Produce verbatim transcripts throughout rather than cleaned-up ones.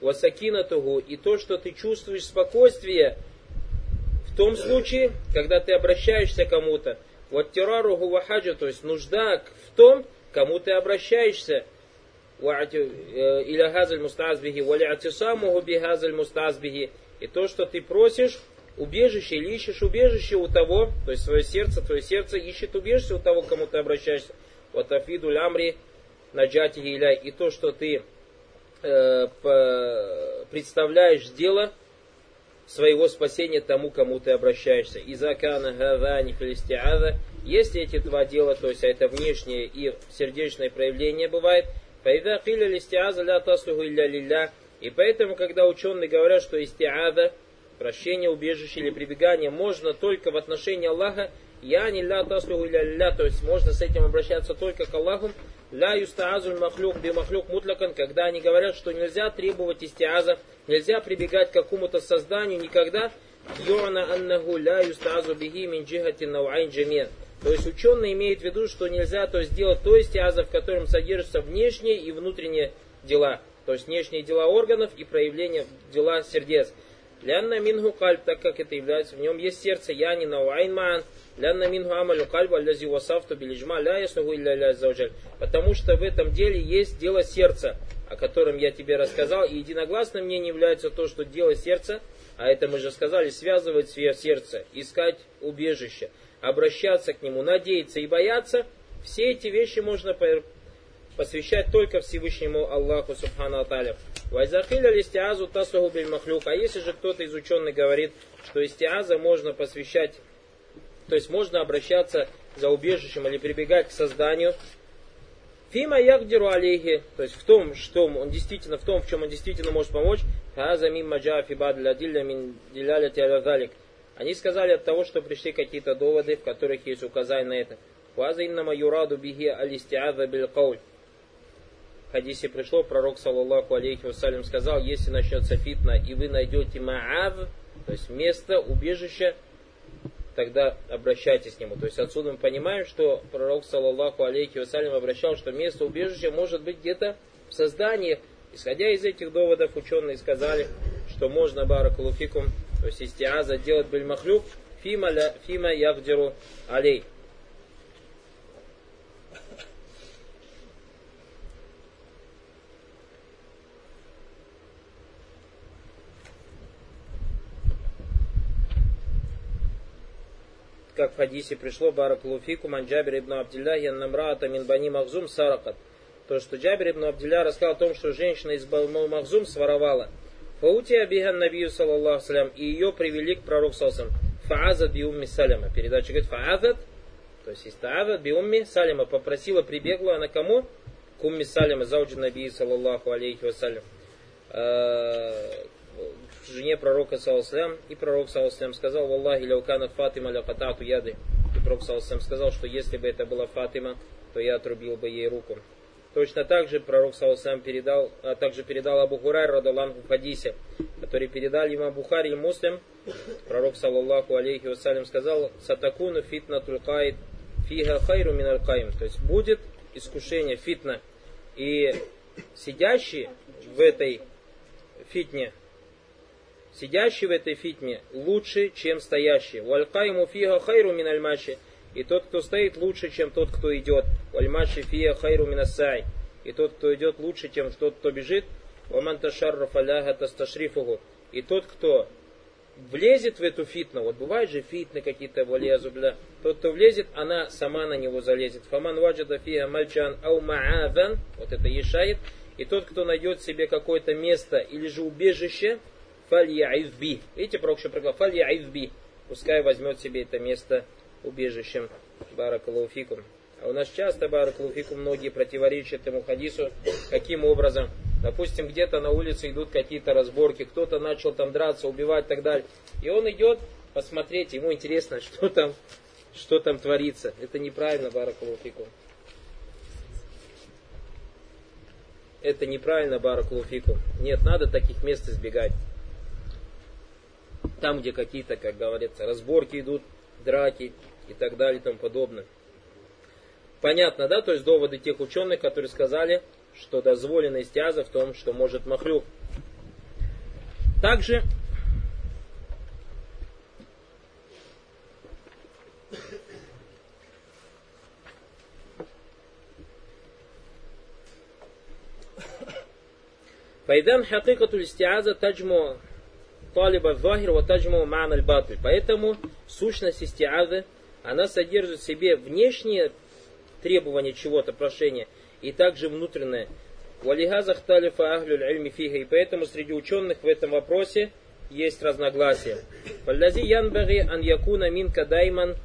васакинатуху, и то, что ты чувствуешь спокойствие в том случае, когда ты обращаешься к кому-то. Ваттираруху вахаджа, то есть нужда в том, кому ты обращаешься. Иля газаль мустазбихи, валя атисамуху би газаль мустазбихи. И то, что ты просишь убежище или ищешь убежище у того, то есть свое сердце, твое сердце ищет убежище у того, к кому ты обращаешься. Вот афиду лямри наджатихи иляй. И то, что ты э, представляешь дело своего спасения тому, кому ты обращаешься. Изакана гадани филистиаза. Если эти два дела, то есть это внешнее и сердечное проявление бывает, фаида киля листиаза ля таслуху илля лилля. И поэтому, когда ученые говорят, что истиаза, прощение, убежище или прибегание можно только в отношении Аллаха, я не ля таслуху илля лилля, то есть можно с этим обращаться только к Аллаху, ля юстаазуль махлюк би махлюк мутлакан, когда они говорят, что нельзя требовать истиаза, нельзя прибегать к какому-то созданию никогда, йорна аннаху ля юстаазу бихи мин джихати науайн джамия. То есть ученые имеют в виду, что нельзя то есть делать то истиаза, в котором содержатся внешние и внутренние дела. То есть внешние дела органов и проявления дела сердец. Лянна минху кальб, так как это является, в нем есть сердце, яни науайн маан. Лянна минху амалю кальба, лязи васафту билиджма, ля яснуху илля ля зауджаль. Потому что в этом деле есть дело сердца, о котором я тебе рассказал. И единогласным мнением является то, что дело сердца, а это мы же сказали, связывать свое сердце, искать убежище, обращаться к нему, надеяться и бояться. Все эти вещи можно посвящать только Всевышнему Аллаху Субхану Аталя. Вайзахиля листиазу тасуху биль махлюк. А если же кто-то из ученых говорит, что истиаза можно посвящать, то есть можно обращаться за убежищем или прибегать к созданию, фима яхдиру алейхи, то есть в том, что он действительно, в том, в чем он действительно может помочь, хаза мим маджа фибад ладилля мин диляляти алядалик. Они сказали от того, что пришли какие-то доводы, в которых есть указание на это. Ваза иннама юраду бихи алистиаза биль кауль. В хадисе пришло, пророк, саллаллаху алейхи вассалям, сказал, если начнется фитна, и вы найдете маав, то есть место, убежище, тогда обращайтесь к нему. То есть отсюда мы понимаем, что пророк, саллаллаху алейхи вассалям, обращал, что место убежища может быть где-то в создании. Исходя из этих доводов, ученые сказали, что можно баракалуфикум, то есть истиаза делать биль махлюк, фима, фима явдиру алей. Как в хадисе пришло, баракалуфику ман Джабир ибн Абдилляхи аннамраата мин бани Махзум саракат. То, что Джабир ибн Абдилля рассказал о том, что женщина из Бани Махзум своровала. Фаутия бихан набию саллаллаху салям, и ее привели к пророку саллаллаху салям. Фаазат би умми саляма. Передача говорит фаазат, то есть истаазат би умми саляма. Попросила, прибегла она кому? К умми саляма, зауджи набию саллаллаху алейхи вассалям. Жене пророка саллаллаху, и пророк саллаллаху сказал, валлахи ляуканат Фатима ля катату яды. И пророк саллаллаху сказал, что если бы это была Фатима, то я отрубил бы ей руку. Точно так же пророк саллаллаху передал, а также передал Абу Хурайр радаллаху в хадисе, который передали имам Бухари и Муслим. Пророк саллаллаху алейхи вассалям сказал, сатакуну фитна тулкаид фига хайру миналь каим. То есть будет искушение, фитна, и сидящий в этой фитне, сидящий в этой фитне лучше, чем стоящий. Валькайму фига хайру миналь маши. И тот, кто стоит, лучше, чем тот, кто идет. Вальмаши фига хайру минассай. И тот, кто идет, лучше, чем тот, кто бежит. Ваман ташарраф аляха тасташрифугу. И тот, кто влезет в эту фитну, вот бывают же фитны какие-то, валиязубля. Тот, кто влезет, она сама на него залезет. Фаман ваджада фига мальчан ау ма'адан. Вот это ешает. И тот, кто найдет себе какое-то место или же убежище, фалья'изби. Видите, пророк еще проговорил, фалья'изби. Пускай возьмет себе это место убежищем. Баракалуфикум. А у нас часто, баракалуфикум, многие противоречат этому хадису. Каким образом? Допустим, где-то на улице идут какие-то разборки, кто-то начал там драться, убивать и так далее. И он идет посмотреть, ему интересно, что там, что там творится. Это неправильно, баракалуфикум. Это неправильно, баракалуфикум. Нет, надо таких мест избегать. Там, где какие-то, как говорится, разборки идут, драки и так далее и тому подобное. Понятно, да? То есть доводы тех ученых, которые сказали, что дозволена истиаза в том, что может махлюк. Также Файдан хакикату истиаза таджму талиба захир ва таджму ма'на аль-батиль. Поэтому сущность истиазы, она содержит в себе внешние требования чего-то, прошения, и также внутреннее. Валихаза хталифа ахлюль ильми фиха. И поэтому среди ученых в этом вопросе есть разногласия. Фаллази янбаги ан якуна минка дайман.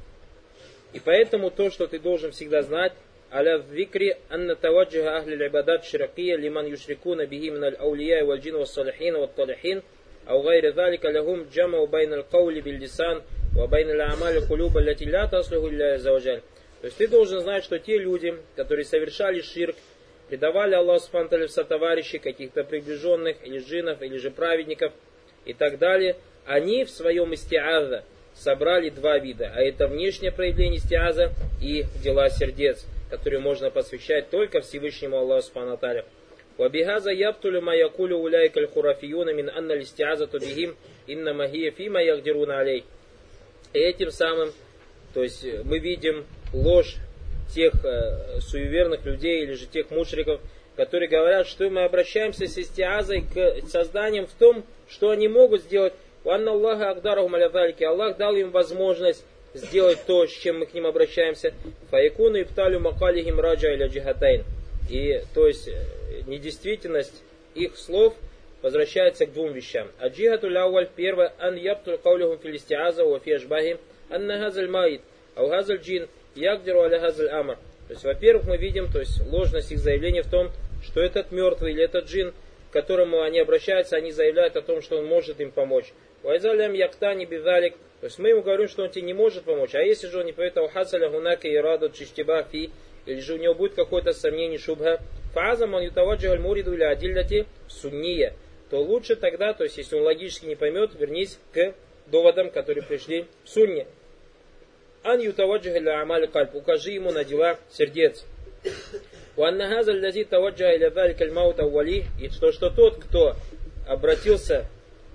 И поэтому то, что ты должен всегда знать, على الذكر أن توجه أهل العبادات الشرقية لمن يشركون به من الأولياء والجن والصالحين والطالحين أو غير ذلك لهم جمع بين القول باللسان وبين الأعمال القلوب التي لا تصلح إلا عز وجل. То есть ты должен знать, что те люди, которые совершали ширк, предавали Аллаху субхану ва тааля в сотоварищи каких-то приближенных, или джиннов, или же праведников и так далее, они в своем истиаза собрали два вида, а это внешнее проявление истиаза и дела сердец, которые можно посвящать только Всевышнему Аллаху субхану ва тааля. وبهذا يبطل ما يقول أولئك الخرافيون من أن الاستعاذة بهم إنما هي فيما يقدرون عليه. И этим самым, то есть мы видим ложь тех э, суеверных людей или же тех мушриков, которые говорят, что мы обращаемся с истиазой к созданиям в том, что они могут сделать. وأن الله أقدرهم على ذلك. Аллах дал им возможность сделать то, с чем мы к ним обращаемся. فيكون ابطال مقالهم راجع إلى جهتين. И то есть недействительность их слов возвращается к двум вещам. Аджихату лауаль, первое, ан ябтуль каулюхум фил истиаза ва фи ашбахи, анна хазаль маид, ау хазаль джин, ягдиру аля хазаль амар. То есть, во-первых, мы видим, то есть ложность их заявления в том, что этот мертвый или этот джин, к которому они обращаются, они заявляют о том, что он может им помочь. Вайзалям яктани бидалик. То есть мы ему говорим, что он тебе не может помочь. А если же он не поет, ау хазаля гунака и раду чиштиба фи, или же у него будет какое-то сомнение, шубха, фаазам он ютаваджахаль муриду или адиллати сунния, то лучше тогда, то есть если он логически не поймет, вернись к доводам, которые пришли в сунне. Ан ютаваджахаль амаль кальб, укажи ему на дела сердец. Уанна хазаль лази таваджаха иля даликаль маут аували, и что, что тот, кто обратился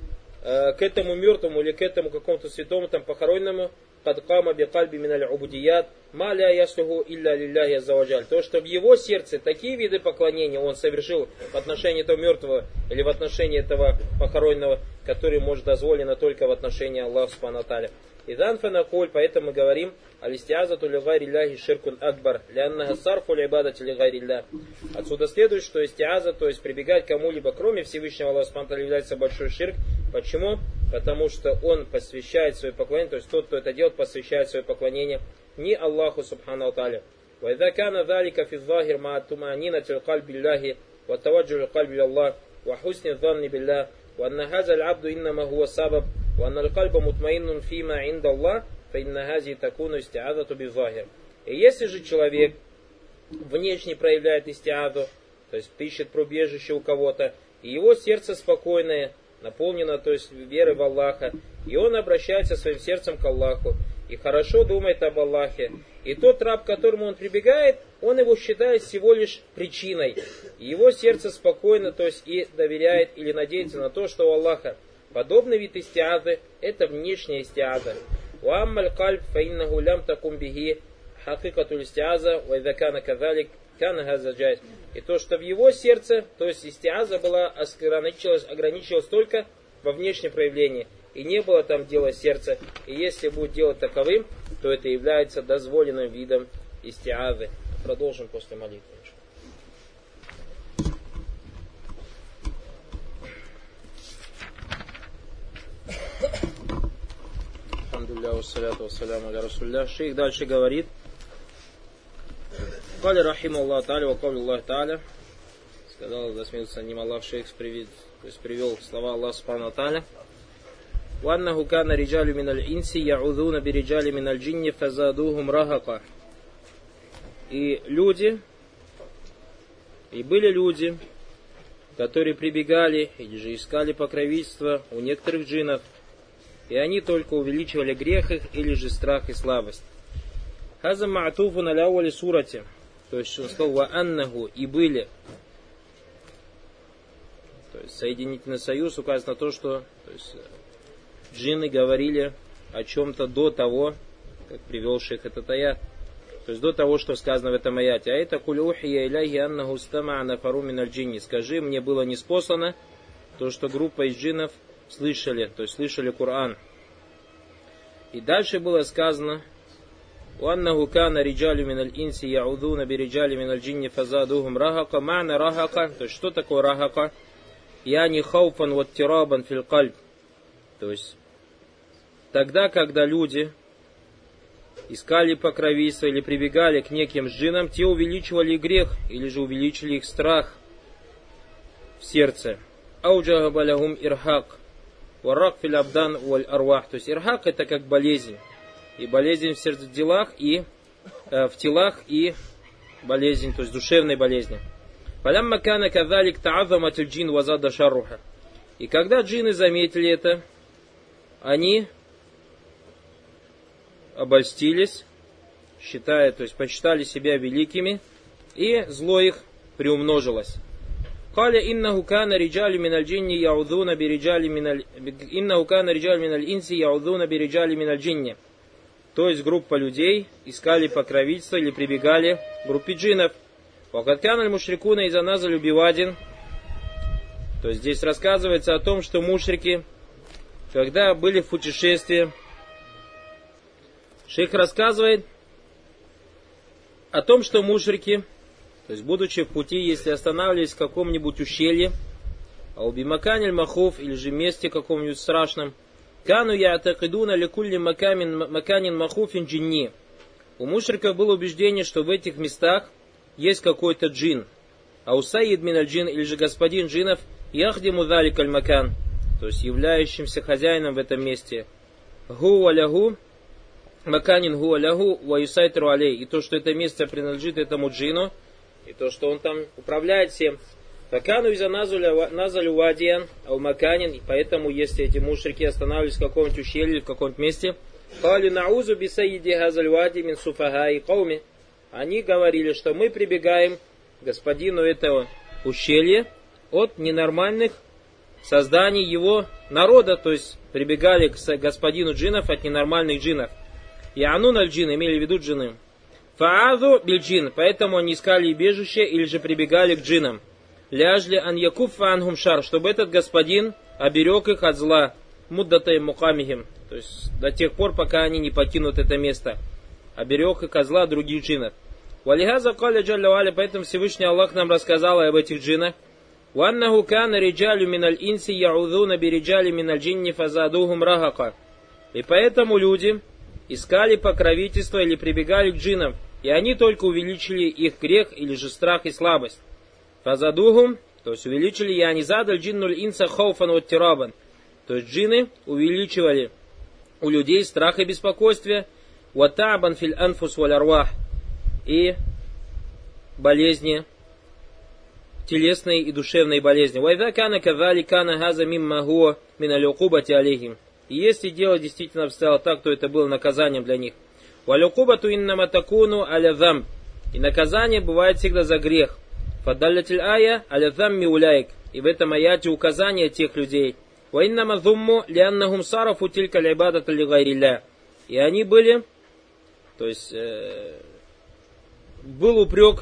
э, к этому мертвому или к этому какому-то святому там похороненному, قد قام بقلب من العبوديات ما لا يصلح إلا لله عز وجل. То, что в его сердце такие виды поклонения он совершил в отношении этого мертвого или в отношении этого похороненного, которые может дозволено только в отношении Аллаха субхану ва тааля. Идан фанакуль, поэтому мы говорим, алистиазату ли гайри ляхи ширкун акбар, ляннага сарфу ли ибадати ли гайри лях. Отсюда следует, что истиаза, то есть прибегать к кому-либо, кроме Всевышнего Аллаха субхану ва тааля, является большой ширк. Почему? Потому что он посвящает свое поклонение, то есть тот, кто это делает, посвящает свое поклонение не Аллаху субхану ва тааля. وإذا كان ذلك في الظاهر مع طمأنينة القلب بالله وتوجه القلب إلى الله وحسن الظن بالله وأن هذا العبد إنما هو السبب وأن القلب مطمئن فيما عند الله فإن هذه تكون استعاذة بالظاهر. И если же человек внешне проявляет истиазу, то есть ищет прибежище у кого-то, и его сердце спокойное, наполнено, то есть верой в Аллаха, и он обращается своим сердцем к Аллаху, и хорошо думает об Аллахе, и тот раб, к которому он прибегает, он его считает всего лишь причиной, и его сердце спокойно, то есть и доверяет или надеется на то, что у Аллаха. Подобный вид истиазы – это внешняя истиаза. وَأَمَّا الْقَلْبُ فَإِنَّهُ لَمْ تَكُنْ بِهِ حَقِيقَةُ الْإِسْتِعَاذَةِ وَإِذَا كَانَ كَذَلِكَ كَانَ هَذَا جَائِزٌ. И то, что в его сердце, то есть истиаза была ограничилась, ограничилась только во внешнем проявлении, и не было там дела сердца. И если будет дело таковым, то это является дозволенным видом истиазы. Продолжим после молитвы. Алхамдулилля, вассаляту вассаляму аля расулилля. Шейх дальше говорит: Кали рахиму Аллах Тааля, ва кавли Аллах Тааля. Сказал, засмеялся ним Аллах, шейх привел, то есть привел слова Аллаха субхану ва тааля. وأنه كان رجال من الإنس يعوذون برجال من الجن فزادوهم رهقا. И люди, и были люди, которые прибегали или же искали покровительство у некоторых джиннов, и они только увеличивали грех их или же страх и слабость. Хаза ма'туфу на ляуали сурате, то есть он сказал ва аннаху, и были, то есть соединительный союз указывает на то, что то есть, джинны говорили о чем-то до того, как привел шейх этот аят. То есть до того, что сказано в этом аяте. А это куль ухия иляхи аннаху стамаа нафару миналь джинни. Скажи, мне было ниспослано то, что группа из джиннов слышали, то есть слышали Коран. И дальше было сказано: «Уаннаху кана риджалю миналь инси яудуна бириджали миналь джинни фазадухум рахака». Ма'на рахака, то есть что такое рахака? Яни хауфан ваттирабан фил кальб. То есть тогда, когда люди искали покровительство или прибегали к неким джиннам, те увеличивали грех или же увеличили их страх в сердце. Ауджаха балягум ирхак. Варак фил абдан валь арвах. То есть ирхак это как болезнь. И болезнь в сердце делах и э, в телах и болезнь, то есть душевной болезни. Фалямма кана кадалик та'азамат аль-джин вазада шарруха. И когда джинны заметили это, они обольстились, считая, то есть почитали себя великими, и зло их приумножилось. Каля иннаху кана риджали миналь джинни яудуна бириджали миналь иннаху кана риджали миналь инси яудуна бириджали миналь джинни. То есть группа людей искали покровительство или прибегали к группе джиннов. Вакад каналь мушрикуна из аназалю бивадин. То есть здесь рассказывается о том, что мушрики, когда были в путешествии, шейх рассказывает о том, что мушрики, то есть будучи в пути, если останавливались в каком-нибудь ущелье, а у бимаканиль махов или же месте каком-нибудь страшном, кану яатакидуна ликулли маканин махуфин джинни. У мушриков было убеждение, что в этих местах есть какой-то джин. А у саид миналь джин или же господин джинов яхдиму заликаль макан, то есть являющимся хозяином в этом месте. Гу валягу маканин гу валягу ваюсайтру алей. И то, что это место принадлежит этому джину, и то, что он там управляет всем. Факану из-за назалю вадиан, а у маканин, и поэтому, если эти мушрики останавливались в каком-нибудь ущелье, в каком-нибудь месте, кали наузу бисаиди газаль вади мин суфага и кауми, они говорили, что мы прибегаем к господину этого ущелья от ненормальных созданий его народа, то есть прибегали к господину джинов от ненормальных джинов. Яанун аль-джин, имели в виду джины. Фааду биль-джин, поэтому они искали убежище или же прибегали к джинам. Ляжли ан якуффа анхум шар, чтобы этот господин оберег их от зла. Муддатай мукамихим, то есть до тех пор, пока они не покинут это место. Оберег их от зла других джинов. Валихаза каля джалля валя, поэтому Всевышний Аллах нам рассказал об этих джинах. Ваннаху кана риджалю миналь инси яудуна бириджали миналь джинни фазадухум рахака. И поэтому люди искали покровительство или прибегали к джинам, и они только увеличили их грех или же страх и слабость. Фазадухум, то есть увеличили, я не задаль джиннуль инса хауфан ваттирабан. То есть джинны увеличивали у людей страх и беспокойствие, ватабан филь анфус валь арвах, и болезни, телесные и душевные болезни. Вайда кана кавали кана газа мимма хуа миналь укубати алейхим. И если дело действительно обстояло так, то это было наказанием для них. Валь укубату иннама такуну аля зам. И наказание бывает всегда за грех. Фадаллятиль ая аля зам миуляйк. И в этом аяте указание тех людей. Ва иннама зумму лианнахум сарафу тилька либадата ли гайрилля. И они были, то есть э, был упрек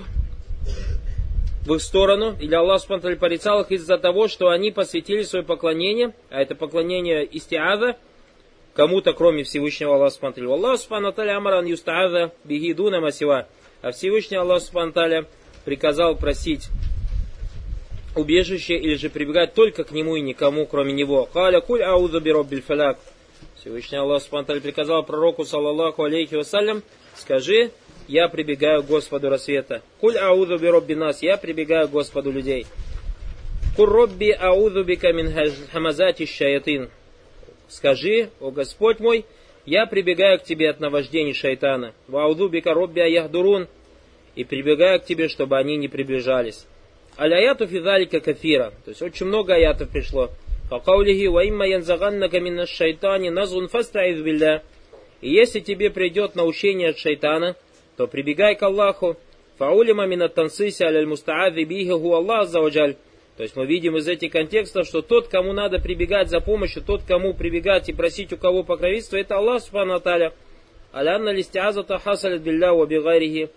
в их сторону, или Аллах субхану ва тааля порицал их из-за того, что они посвятили свое поклонение, а это поклонение истиаза, кому-то кроме Всевышнего Аллаха субхану ва тааля. Аллах субхану ва тааля амаран юстааза биги дуна масива. А Всевышний Аллах субхану ва тааля приказал просить убежище или же прибегать только к нему и никому кроме него. Каля куль аузу би роббиль фаляк. Всевышний Аллах субхану ва тааля приказал пророку саллаллаху алейхи вассалям: скажи: я прибегаю к Господу рассвета. Куль аузу би робби нас, я прибегаю к Господу людей. Куль робби аузу бика мин хамазати шаятин. Скажи: о Господь мой, я прибегаю к тебе от наваждений шайтана. Ва аузу бика робби аяхдурун. И прибегаю к тебе, чтобы они не приближались. Аль-аяту физалика кафира. То есть очень много аятов пришло. Факаулихи ва имма янзаганнака минаш шайтани назун фастаиз билля. И если тебе придет научение от шайтана, то прибегай к Аллаху. Фаулима минат тансиси аляль мустаази бихи ху Аллах аззаваджаль. То есть мы видим из этих контекстов, что тот, кому надо прибегать за помощью, тот, кому прибегать и просить у кого покровительства, это Аллах Субхану ва Тааля. Алянна листиазата хасалят билля ва бигайрихи.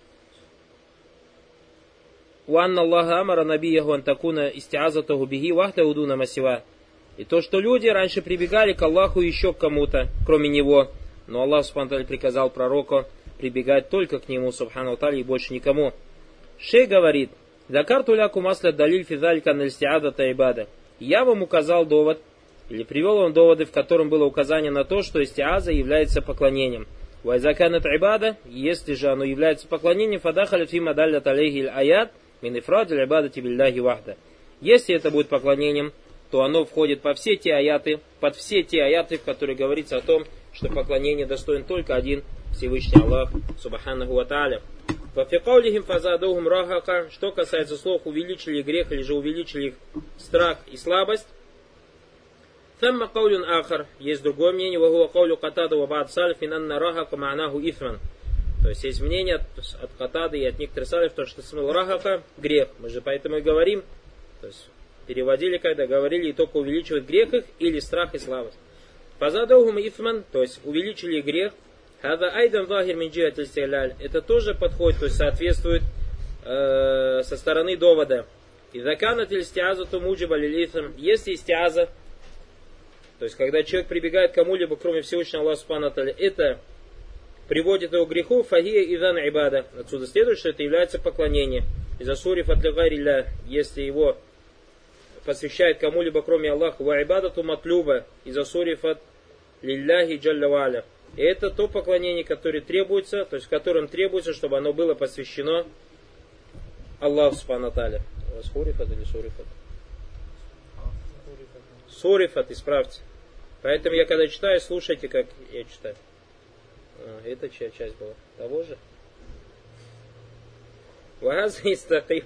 Уанна Аллаха амара набияху антакуна истиазатаху биги вахта удуна масива. И то, что люди раньше прибегали к Аллаху еще к кому-то, кроме Него. Но Аллах Субхану ва Тааля приказал пророку прибегать только к Нему, Субхану ва Тааля, и больше никому. Шей говорит: «Закарту ляку масля далиль физалька на истиазата ибада». Я вам указал довод, или привел вам доводы, в котором было указание на то, что истиаза является поклонением. Вайзаканат ибада, если же оно является поклонением, фадахаля фима даллят алейхи аят, мин ифрадиль ибадати билляхи вахда. Если это будет поклонением, то оно входит по все те аяты, под все те аяты, в которых говорится о том, что поклонение достоин только один Всевышний Аллах, Субханаху ва Тааля. Вафикаулихим фазадухум рахака, что касается слов увеличили грех или же увеличили их страх и слабость. Тамма каулюн ахар, есть другое мнение, вахуа каулю катада ва ба'д салиф инанна рахака ма'наху ифман. То есть есть мнение от, от катады и от некоторых салиф, то что смысл рахака грех. Мы же поэтому и говорим, то есть переводили, когда говорили, и только увеличивать грех их или страх и слабость. Фазадухум ифман, то есть увеличили грех. Хада айдан захир мин джихати истиляль. Это тоже подходит, то есть соответствует э, со стороны довода. Иза канат истиазату муджиба лилифм. Если истиаза, то есть когда человек прибегает к кому-либо, кроме Всевышнего Аллаха Субхану ва Тааля, это приводит его к греху, фахия идан ибада. Отсюда следует, что это является поклонением. Иза суриф от лигарилля, если его посвящает кому-либо, кроме Аллаха, ва ибадату матлюба, иза суриф от лилляхи джалля ва'аля. И это то поклонение, которое требуется, то есть в котором требуется, чтобы оно было посвящено Аллаху Субхану ва Тааля. Сурифат или сурифат? Сурифат, исправьте. Поэтому я когда читаю, слушайте, как я читаю. А, это чья часть была? Того же? Ваза истаким.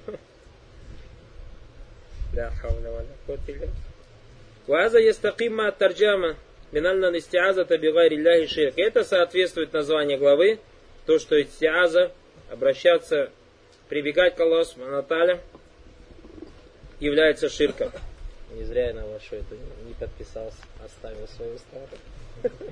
Да, хауля валя. Ваза истаким ма тарджама. Минальна истиазата бигайри ляхи ширк. Это соответствует названию главы, то, что истиаза, обращаться, прибегать к Аллаху Субхану ва Тааля, является ширком. Не зря я на вашу эту не подписался, оставил свою старую.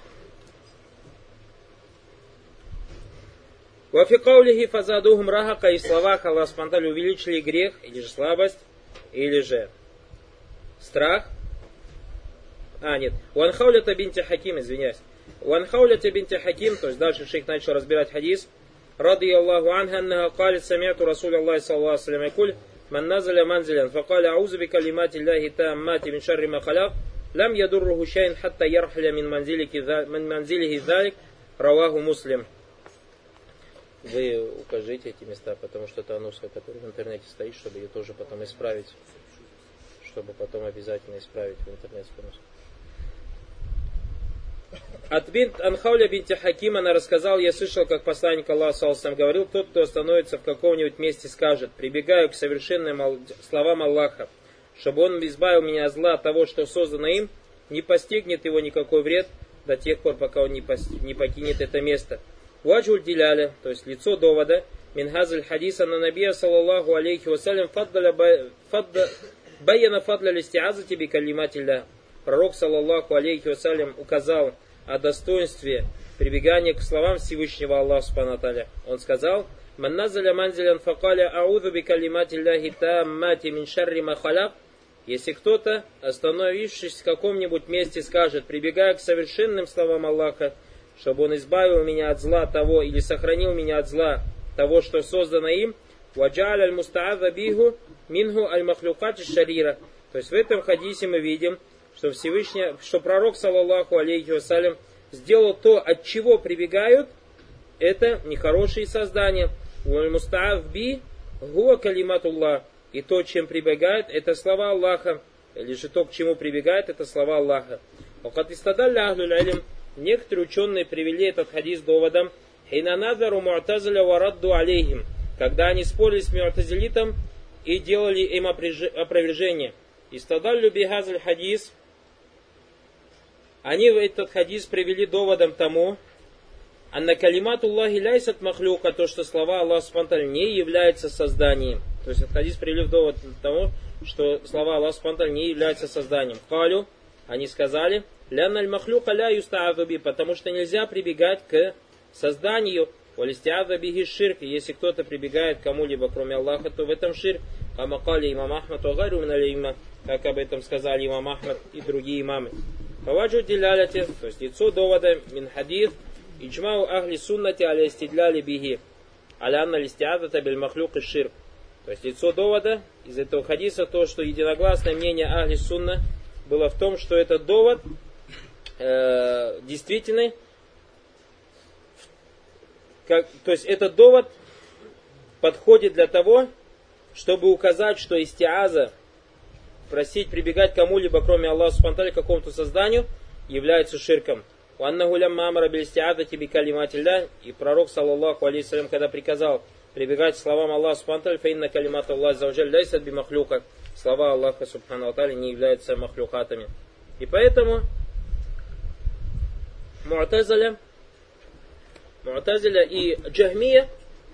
Вафикаулихи фазадухум рахака, и в словах Аллах Субхану ва Тааля увеличили грех, или же слабость, или же страх. А, нет. Уанхаулята бинти Хаким, извиняюсь. Уанхаулята бинти Хаким, то есть дальше шейх начал разбирать хадис. Ради Аллаху анха, аннаха калит самиату Расуля Аллахи саллаллаху алейхи ва саллям якуль, ман назаля манзилян, факаля аузу би калимати Аллахи тааммати мин шарри ма халак, лам ядурруху шайн хатта ярхля мин манзилихи залик, раваху Муслим. Вы укажите эти места, потому что это ануска, которая в интернете стоит, чтобы ее тоже потом исправить. Чтобы потом обязательно исправить в интернетскую нуску. От бинт Анхауля бинти Хаким она рассказал, я слышал, как посланник Аллаха саллаллаху алейхи ва саллям говорил, тот, кто остановится в каком-нибудь месте, скажет: прибегаю к совершенным словам Аллаха, чтобы он избавил меня от зла, от того, что создано им, не постигнет его никакой вред до тех пор, пока он не, пост... не покинет это место. Ваджуль диляля, то есть лицо довода, минхазаль хадиса на набия саллаллаху алейхи ва саллям фаддаля баяна фадля листиазати би калиматилля. Пророк саллаллаху алейхи ва саллям указал о достоинстве прибегания к словам Всевышнего Аллаха Субхану ва Тааля. Он сказал: «Ман назаля манзилян факаля аузу би калиматилляхи тааммати мин шарри ма халак». Если кто-то, остановившись в каком-нибудь месте, скажет: прибегая к совершенным словам Аллаха, чтобы он избавил меня от зла того или сохранил меня от зла того, что создано им, ваджаль аль мустааза биху минху аль махлюкати шарира. То есть в этом хадисе мы видим, что Всевышний, что пророк саллаллаху алейхи ва саллям сделал то, от чего прибегают, это нехорошие создания. Аль мустааз би гуа калиматуллах. И то, чем прибегает, это слова Аллаха. Или же то, к чему прибегает, это слова Аллаха. Некоторые ученые привели этот хадис доводом, когда они спорили с му'тазилитом и делали им опровержение. Истадаллю бихазаль хадис, они этот хадис привели доводом тому, анна калиматуллахи ляйсат махлюка, то, что слова Аллаха субхану ва тааля не являются созданием. То есть этот хадис привели в довод того, что слова Аллаха субхану ва тааля не являются созданием. Калю, они сказали, ляналь махлюка ля юста'аду би, потому что нельзя прибегать к созданию, валисти'аду биги ширк, если кто-то прибегает к кому-либо, кроме Аллаха, то в этом ширк. Амакали имам Ахмад, агару миналима, как об этом сказали имам Ахмад и другие имамы. Паваджу диляляти, то есть лицо довода, мин хадис, иджмау ахли суннати аля истидляли биги, аля анна листи'адата биль махлюк и ширк. То есть лицо довода из этого хадиса то, что единогласное мнение Ахли Сунна было в том, что этот довод э, действительный, как, то есть этот довод подходит для того, чтобы указать, что истиаза, просить, прибегать к кому-либо, кроме Аллаха субхану ва тааля, к какому-то созданию, является ширком. И пророк, саллаллаху алейхи салям, когда приказал прибегать к словам Аллаха субхану ва тааля, фаинна калимат Аллах заужаль ляйсат би махлюка. Слова Аллаха субхану ва тааля не являются махлюкатами. И поэтому Му'тазиля, Му'тазиля и Джахмия,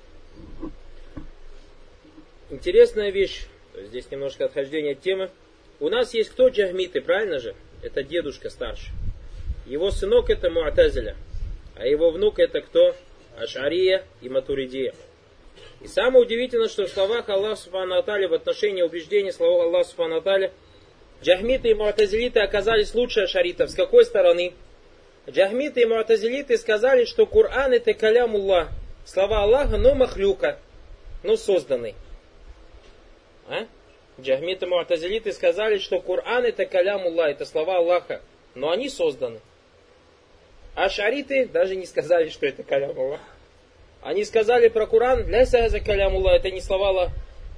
интересная вещь, то есть здесь немножко отхождение от темы. У нас есть кто джахмиты, правильно же? Это дедушка старший. Его сынок это Му'тазиля, а его внук это кто? Аш'ария и Матуридия. И самое удивительное, что в словах Аллаха субхану ва тааля в отношении убеждений слова Аллаха субхану ва тааля джахмиты и му'тазилиты оказались лучше ашаритов. С какой стороны? Джахмиты и му'тазилиты сказали, что Коран это калямуллах, слова Аллаха, но махлюка, но созданный. А? Джахмиты и му'тазилиты сказали, что Коран это калямуллах, это слова Аллаха, но они созданы. А ашариты даже не сказали, что это калямуллах. Они сказали про Коран, ляйса за калямуллах, это не слова Аллаха,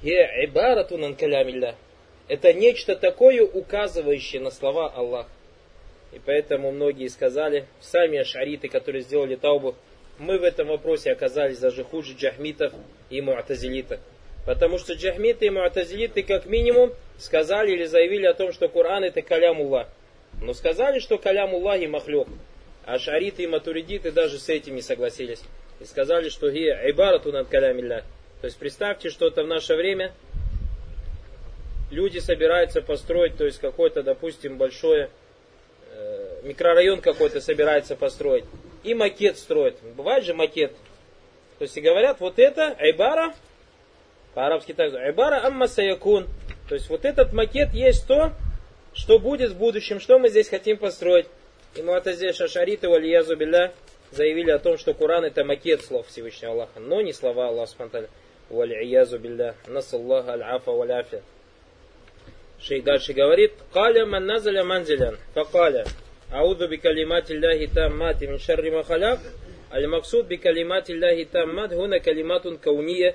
это нечто такое, указывающее на слова Аллаха. И поэтому многие сказали, сами ашариты, которые сделали таубу, мы в этом вопросе оказались даже хуже джахмитов и му'тазилитов. Потому что джахмиты и му'тазилиты как минимум сказали или заявили о том, что Коран это калямуллах. Но сказали, что калямуллах и махлюк. А ашариты и матуридиты даже с этим не согласились. И сказали, что гия ибарату над калямилля. То есть представьте, что это в наше время люди собираются построить, то есть какой-то, допустим, большой э, микрорайон какой-то собирается построить. И макет строят. Бывает же макет. То есть и говорят, вот это айбара, по-арабски так, айбара амма саякун. То есть вот этот макет есть то, что будет в будущем, что мы здесь хотим построить. И му'тазили ашариты валиязу билля заявили о том, что Коран это макет слов Всевышнего Аллаха, но не слова Аллаха субхану ва тааля. Валиязу билля. Насаллаха аль-афа валяфия. Шейх дальше говорит, «Каля ман назаля манзилян, факаля, ауду би калимати Аллахи таммати мин шарри ма халяк, аль-максуд би калимати Аллахи таммат, хуна калиматун кауния,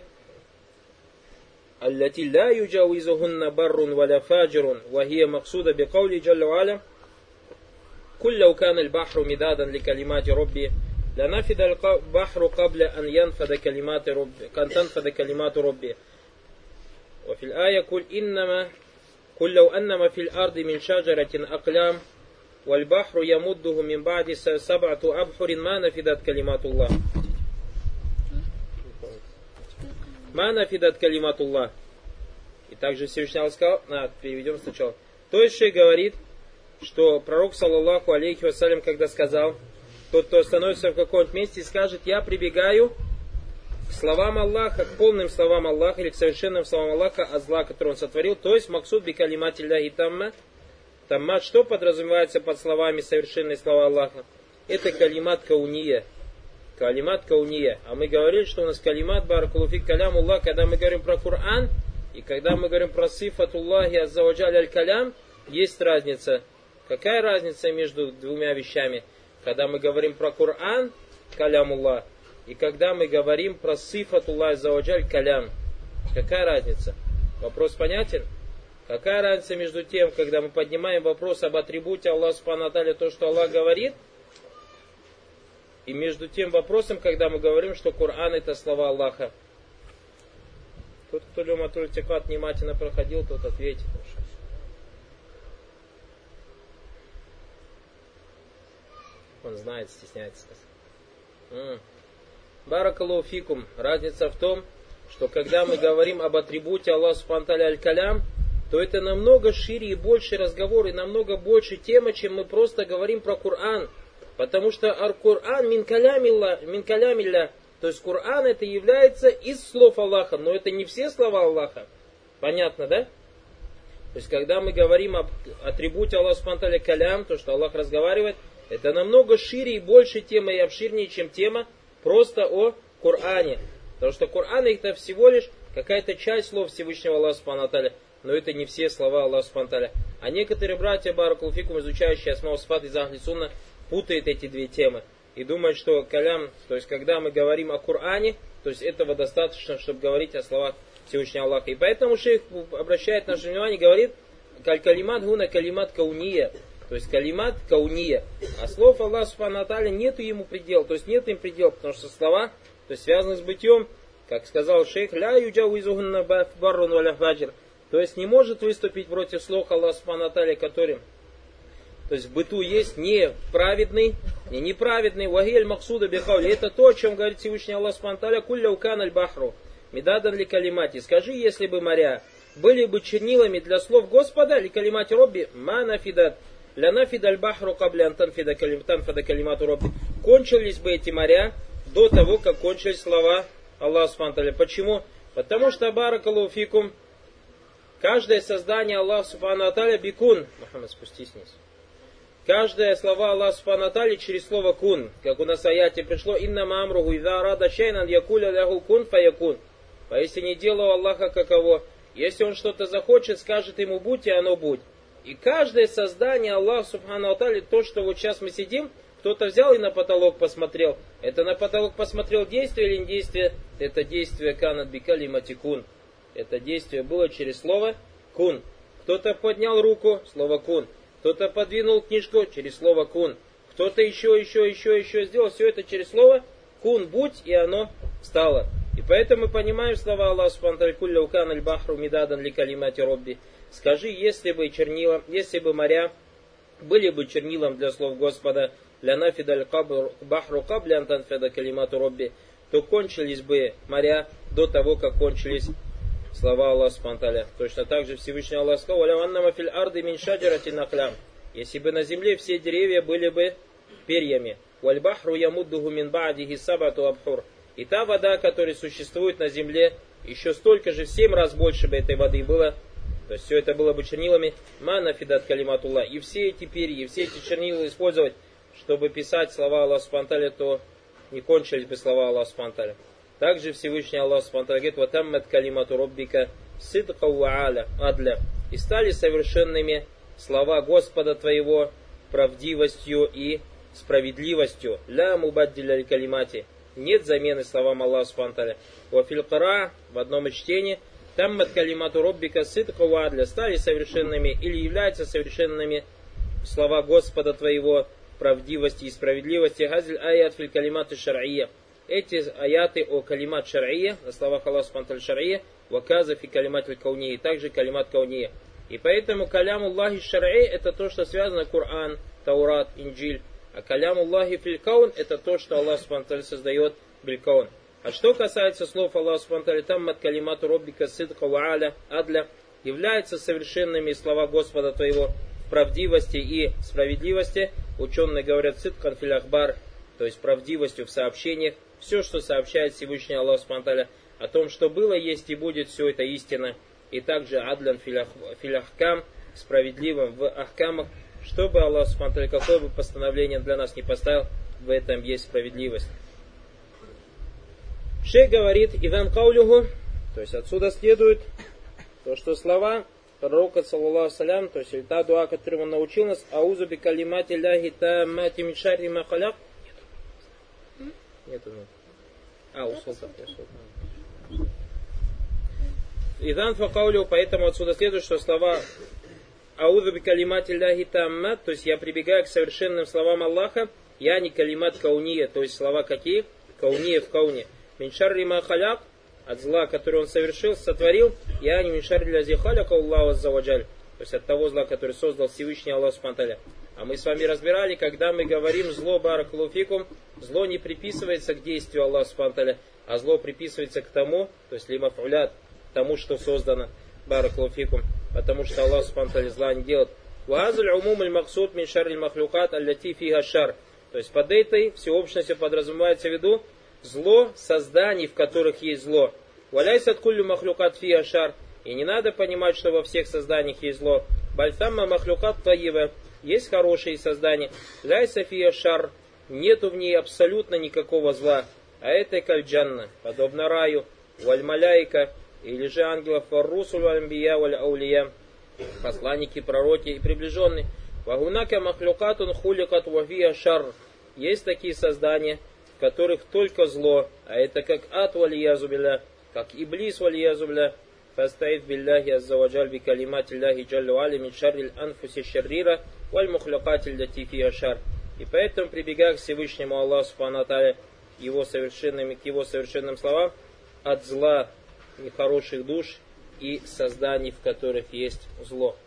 аллати ла юджауизухунна баррун валя фаджирун, вахия максуда би каули джаллу аля, куль лау кан аль-бахру мидадан ли калимати робби, لنفد البحر قبل أن ينفد كلمات ربي كان تنفد كلمات ربي وفي الآية قل إنما قل لو أنما في الأرض من شجرة أقلام والبحر يمده من بعد سبعة أبحر ما نفدت كلمات الله ما نفدت كلمات الله. И также Всевышний Аллах сказал, на, переведем сначала. То есть шейх говорит, что пророк саллаллаху алейхи вассалям, когда сказал, тот, кто остановится в каком-то месте и скажет, я прибегаю к словам Аллаха, к полным словам Аллаха или к совершенным словам Аллаха от зла, который он сотворил, то есть максуд би калимати Аллахи тамма. Таммат, что подразумевается под словами совершенные слова Аллаха? Это калимат кауния. Калимат кауния. А мы говорили, что у нас калимат баракулуфик калям Аллах, когда мы говорим про Коран и когда мы говорим про сифатуллахи аззаваджаль аль-калям, есть разница. Какая разница между двумя вещами? Когда мы говорим про Коран, калямуллах, и когда мы говорим про сифатуллах аззаваджаль калям. Какая разница? Вопрос понятен? Какая разница между тем, когда мы поднимаем вопрос об атрибуте Аллаха субхану ва тааля, то, что Аллах говорит, и между тем вопросом, когда мы говорим, что Коран это слова Аллаха? Тот, кто Люматуль Тикат внимательно проходил, тот ответит. Он знает, стесняется сказать. Баракаллаху фикум. Разница в том, что когда мы говорим об атрибуте Аллаха субхану тааля аль-калям, то это намного шире и больше разговор, и намного больше тема, чем мы просто говорим про Коран. Потому что ар-Коран мин калямилля, мин калямилля, то есть Коран это является из слов Аллаха, но это не все слова Аллаха. Понятно, да? То есть когда мы говорим об атрибуте Аллаха субхану тааля калям, то, что Аллах разговаривает, это намного шире и больше тема и обширнее, чем тема просто о Коране. Потому что Коран это всего лишь какая-то часть слов Всевышнего Аллаха субхану тааля, но это не все слова Аллаха субхану тааля. А некоторые братья, баракаллаху фикум, изучающие асма сифат из ахли сунна, путают эти две темы и думают, что калям, то есть когда мы говорим о Коране, то есть этого достаточно, чтобы говорить о словах Всевышнего Аллаха. И поэтому шейх обращает наше внимание, говорит, калимат гуна калимат кауния, то есть калимат кауния. А слов Аллаха субхану тааля нету ему предела, то есть нет им предела, потому что слова, то есть связаны с бытием, как сказал шейх, ля юджауизухунна баррун валя фаджр, то есть не может выступить против слов Аллаха субхану тааля, который, то есть в быту есть неправедный, не неправедный, вагиль максуда бихаули. Это то, о чем говорит Всевышний Аллах субхану тааля, кулля укан аль-бахру, медадан ли калимати. Скажи, если бы моря были бы чернилами для слов Господа, ли калимати робби, ма нафидат, ля нафид аль-бахру кабля антанфида калимату робби. Кончились бы эти моря до того, как кончились слова Аллаха субхану тааля. Почему? Потому что, баракаллаху фикум, каждое создание Аллаха субхану тааля бикун. Мухаммад, спустись вниз. Каждое слово Аллаха субхану тааля через слово кун. Как у нас в аяте пришло, инна маамруху иза арада шайнан якуля ляху кун фаякун. Поистине дело Аллаха каково. Если он что-то захочет, скажет ему будь, и оно будь. И каждое создание Аллаха субхану тааля, то, что вот сейчас мы сидим, кто-то взял и на потолок посмотрел. Это на потолок посмотрел действие или не действие? Это действие канат бикалимати кун. Это действие было через слово кун. Кто-то поднял руку, слово кун. Кто-то подвинул книжку через слово кун. Кто-то еще, еще, еще, еще сделал. Все это через слово кун, будь, и оно стало. И поэтому мы понимаем слова Аллаха субхану тааля, кулля укан аль-бахру мидадан ли калимати робби. Скажи, если бы чернила, если бы моря были бы чернилом для слов Господа, ля нафида аль-бахру кабля антанфида калимату робби, то кончились бы моря до того, как кончились слова Аллаха субхану тааля. Точно так же Всевышний Аллах сказал, если бы на земле все деревья были бы перьями, и та вода, которая существует на земле, еще столько же, в семь раз больше бы этой воды было, то есть все это было бы чернилами, мана фидат калиматулла, и все эти перья, и все эти чернила использовать, чтобы писать слова Аллаха субхану тааля, то не кончились бы слова Аллаха субхану тааля. Также Всевышний Аллах субхану тааля говорит, ватаммат калимату роббика сидка ва адля, и стали совершенными слова Господа твоего правдивостью и справедливостью. Ля мубаддиля калимати, нет замены словам Аллаха субхану тааля. Ва фил кара, в одном из чтений, таммат калимату роббика сидка ва адля, стали совершенными или являются совершенными слова Господа твоего правдивости и справедливости. Газиль аят фил калиматы шар'ия. Эти аяты о калимат шар'ия, на словах Аллаха субхану тааля шар'ия, ваказа фи калимат аль-кауния, также калимат кауния. И поэтому каляму Аллахи шар'и это то, что связано Коран, Таурат, Инджиль. А каляму Аллахи фил каун это то, что Аллах субхану тааля создает биль каун. А что касается слов Аллаха субхану тааля, таммат калимату роббика сидка ва аля адля, являются совершенными слова Господа твоего в правдивости и справедливости. Ученые говорят сидкан фил ахбар, то есть правдивостью в сообщениях. Все, что сообщает Всевышний Аллах субхану тааля о том, что было, есть и будет, все это истина. И также адлян фил ахкам, справедливым в ахкамах, чтобы Аллах субхану тааля какое бы постановление для нас не поставил, в этом есть справедливость. Шейх говорит, иван каулюху, то есть отсюда следует то, что слова пророка, саллаллаху салям, то есть та дуа, которую он научил нас, аузу би калимати ляхи таммати мин шарри ма халяк. Нету, нет. А, у султана. Идан факаулю, поэтому отсюда следует, что слова аузу би калимати ляхи таммат, то есть я прибегаю к совершенным словам Аллаха, я не калимат кауния, то есть слова какие? Кауния в кауне. Мин шарри ма халяк, от зла, который он совершил, сотворил, я не мин шарри лязи халяка Аллаху аззаваджаль, то есть от того зла, который создал Всевышний Аллах субхану тааля. А мы с вами разбирали, когда мы говорим зло, баракаллаху фикум, зло не приписывается к действию Аллаха субхану тааля. а зло приписывается к тому, то есть либо фаулят, тому, что создано, баракулуфикум, потому что Аллах субхану ва тааля зла не делает. Вазуль умум аль максуд мин шарриль махлюкат аллати фиха шар. То есть под этой всеобщностью подразумевается в виду зло созданий, в которых есть зло. Валяйсат куллю махлюкат фиха шар. И не надо понимать, что во всех созданиях есть зло. Бальтамма махлюкат таива. Есть хорошие создания. Ляйса фиха шар. Нету в ней абсолютно никакого зла. А это кальджанна, подобно раю, валь-маляйка, или же ангелов, вар-русуль валь-амбия валь-аулия, посланники, пророки и приближенные. Вагунака махлюкатун хуликат вафия шар. Есть такие создания, в которых только зло, а это как ад валиязубилля, как иблис валиязубилля. Фастаид билляхи аззаваджаль би калимати лляхи джаллю али мин шарриль анфуси шаррира валь мухлюкатиль лати фиха шар. И поэтому, прибегая к Всевышнему Аллаху субхану ва тааля, его совершенным, к его совершенным словам, от зла нехороших душ и созданий, в которых есть зло.